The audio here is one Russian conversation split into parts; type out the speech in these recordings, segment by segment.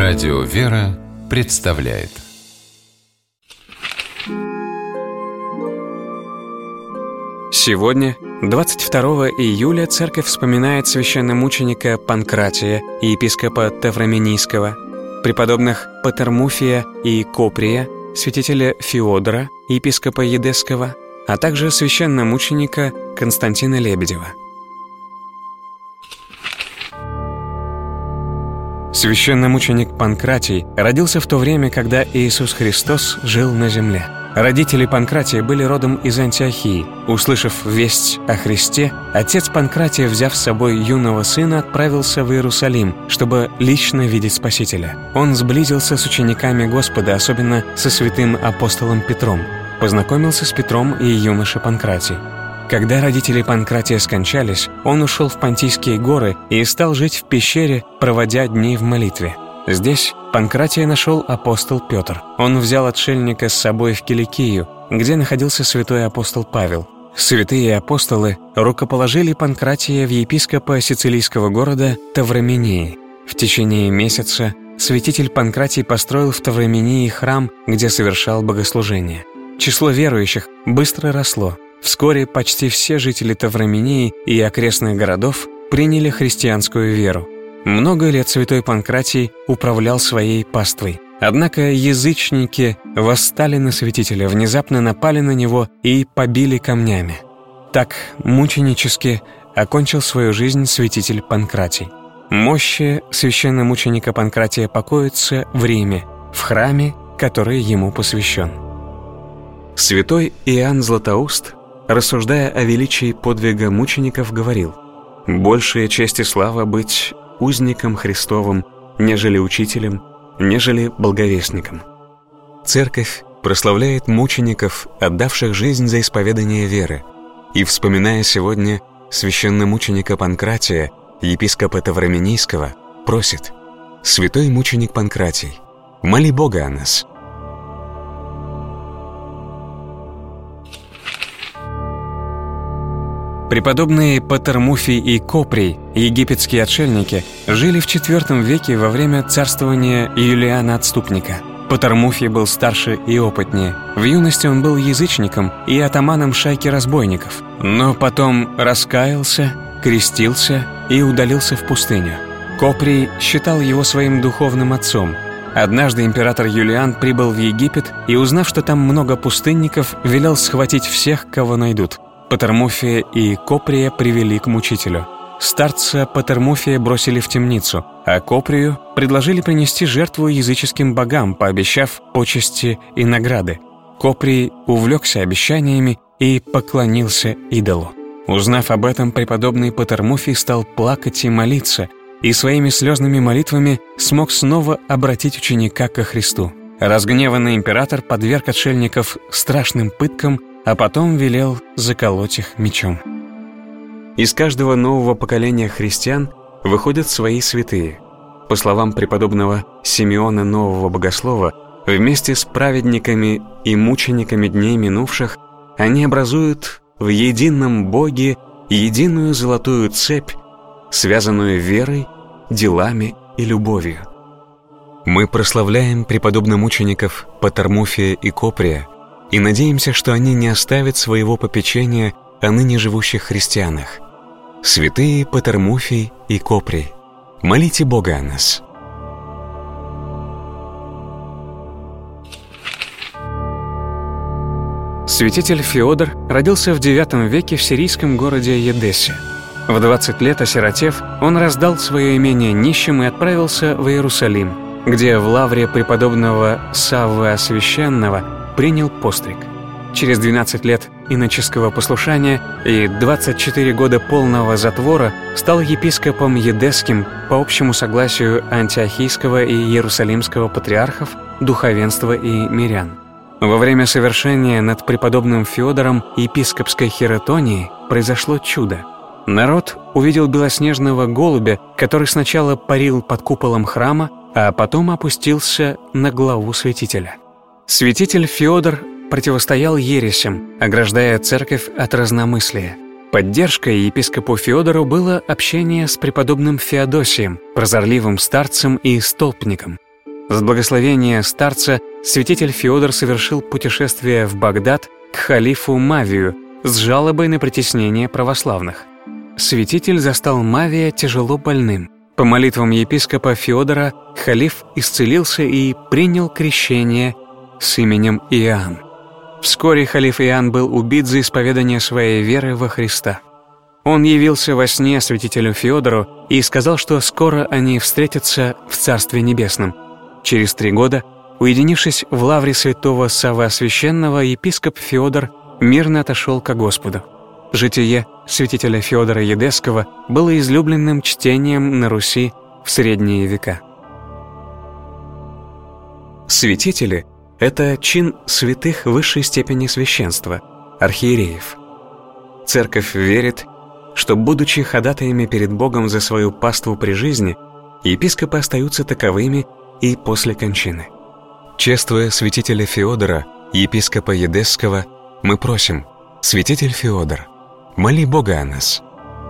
Радио «Вера» представляет. Сегодня, 22 июля, церковь вспоминает священномученика Панкратия и епископа Тавраминийского, преподобных Патермуфия и Коприя, святителя Феодора, епископа Едесского, а также священномученика Константина Лебедева. Священномученик Панкратий родился в то время, когда Иисус Христос жил на земле. Родители Панкратия были родом из Антиохии. Услышав весть о Христе, отец Панкратия, взяв с собой юного сына, отправился в Иерусалим, чтобы лично видеть Спасителя. Он сблизился с учениками Господа, особенно со святым апостолом Петром. Познакомился с Петром и юноша Панкратий. Когда родители Панкратия скончались, он ушел в Понтийские горы и стал жить в пещере, проводя дни в молитве. Здесь Панкратия нашел апостол Петр. Он взял отшельника с собой в Киликию, где находился святой апостол Павел. Святые апостолы рукоположили Панкратия в епископа сицилийского города Тавраминии. В течение месяца святитель Панкратий построил в Тавраминии храм, где совершал богослужение. Число верующих быстро росло. Вскоре почти все жители Тавраминии и окрестных городов приняли христианскую веру. Много лет святой Панкратий управлял своей паствой. Однако язычники восстали на святителя, внезапно напали на него и побили камнями. Так мученически окончил свою жизнь святитель Панкратий. Мощи священномученика Панкратия покоятся в Риме, в храме, который ему посвящен. Святой Иоанн Златоуст, рассуждая о величии подвига мучеников, говорил: «Большая честь и слава быть узником Христовым, нежели учителем, нежели благовестником». Церковь прославляет мучеников, отдавших жизнь за исповедание веры, и, вспоминая сегодня священномученика Панкратия, епископа Тавраминийского, просит: «Святой мученик Панкратий, моли Бога о нас». Преподобные Патермуфий и Коприй, египетские отшельники, жили в IV веке во время царствования Юлиана Отступника. Патермуфий был старше и опытнее. В юности он был язычником и атаманом шайки разбойников, но потом раскаялся, крестился и удалился в пустыню. Коприй считал его своим духовным отцом. Однажды император Юлиан прибыл в Египет и, узнав, что там много пустынников, велел схватить всех, кого найдут. Патермуфия и Коприя привели к мучителю. Старца Патермуфия бросили в темницу, а Коприю предложили принести жертву языческим богам, пообещав почести и награды. Коприй увлекся обещаниями и поклонился идолу. Узнав об этом, преподобный Патермуфий стал плакать и молиться, и своими слезными молитвами смог снова обратить ученика ко Христу. Разгневанный император подверг отшельников страшным пыткам, а потом велел заколоть их мечом. Из каждого нового поколения христиан выходят свои святые. По словам преподобного Симеона Нового Богослова, вместе с праведниками и мучениками дней минувших они образуют в едином Боге единую золотую цепь, связанную верой, делами и любовью. Мы прославляем преподобномучеников Патермуфия и Коприя и надеемся, что они не оставят своего попечения о ныне живущих христианах. Святые Патермуфий и Коприй, молите Бога о нас. Святитель Феодор родился в IX веке в сирийском городе Едессе. В 20 лет, осиротев, он раздал свое имение нищим и отправился в Иерусалим, где в лавре преподобного Саввы Освященного принял постриг. Через 12 лет иноческого послушания и 24 года полного затвора стал епископом Едесским по общему согласию антиохийского и иерусалимского патриархов, духовенства и мирян. Во время совершения над преподобным Феодором епископской хиротонии произошло чудо. Народ увидел белоснежного голубя, который сначала парил под куполом храма, а потом опустился на главу святителя. Святитель Феодор противостоял ересям, ограждая церковь от разномыслия. Поддержкой епископу Феодору было общение с преподобным Феодосием, прозорливым старцем и столпником. С благословения старца святитель Феодор совершил путешествие в Багдад к халифу Мавию с жалобой на притеснение православных. Святитель застал Мавия тяжело больным. По молитвам епископа Феодора халиф исцелился и принял крещение с именем Иоанн. Вскоре халиф Иоанн был убит за исповедание своей веры во Христа. Он явился во сне святителю Феодору и сказал, что скоро они встретятся в Царстве Небесном. Через 3 года, уединившись в лавре святого Савва Священного, епископ Феодор мирно отошел ко Господу. Житие святителя Феодора Едесского было излюбленным чтением на Руси в средние века. Святители — это чин святых высшей степени священства, архиереев. Церковь верит, что, будучи ходатаями перед Богом за свою паству при жизни, епископы остаются таковыми и после кончины. Чествуя святителя Феодора, епископа Едесского, мы просим: святитель Феодор, моли Бога о нас.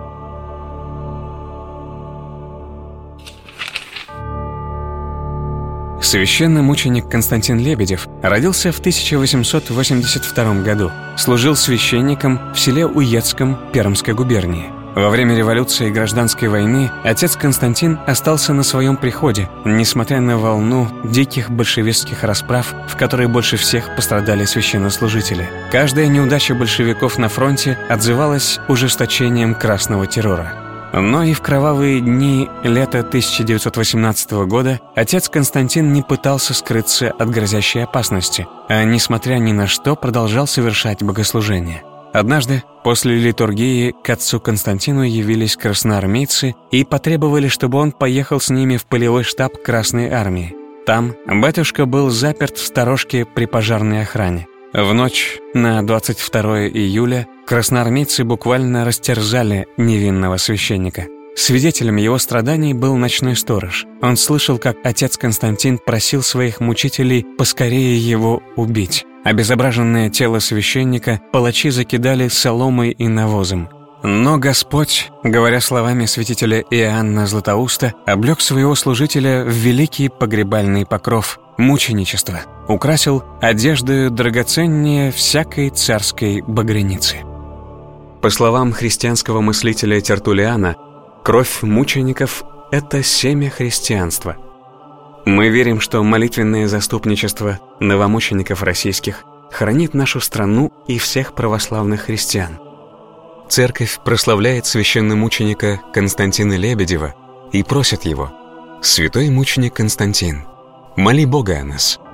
Священномученик Константин Лебедев родился в 1882 году. Служил священником в селе Уецком Пермской губернии. Во время революции и гражданской войны отец Константин остался на своем приходе, несмотря на волну диких большевистских расправ, в которой больше всех пострадали священнослужители. Каждая неудача большевиков на фронте отзывалась ужесточением красного террора. Но и в кровавые дни лета 1918 года отец Константин не пытался скрыться от грозящей опасности, а, несмотря ни на что, продолжал совершать богослужения. Однажды, после литургии, к отцу Константину явились красноармейцы и потребовали, чтобы он поехал с ними в полевой штаб Красной Армии. Там батюшка был заперт в сторожке при пожарной охране. В ночь на 22 июля красноармейцы буквально растерзали невинного священника. Свидетелем его страданий был ночной сторож. Он слышал, как отец Константин просил своих мучителей поскорее его убить. Обезображенное тело священника палачи закидали соломой и навозом. Но Господь, говоря словами святителя Иоанна Златоуста, облег своего служителя в великий погребальный покров мученичества, украсил одеждою драгоценнее всякой царской багряницы. По словам христианского мыслителя Тертуллиана, кровь мучеников — это семя христианства. Мы верим, что молитвенное заступничество новомучеников российских хранит нашу страну и всех православных христиан. Церковь прославляет священномученика Константина Лебедева и просит его: «Святой мученик Константин, моли Бога о нас».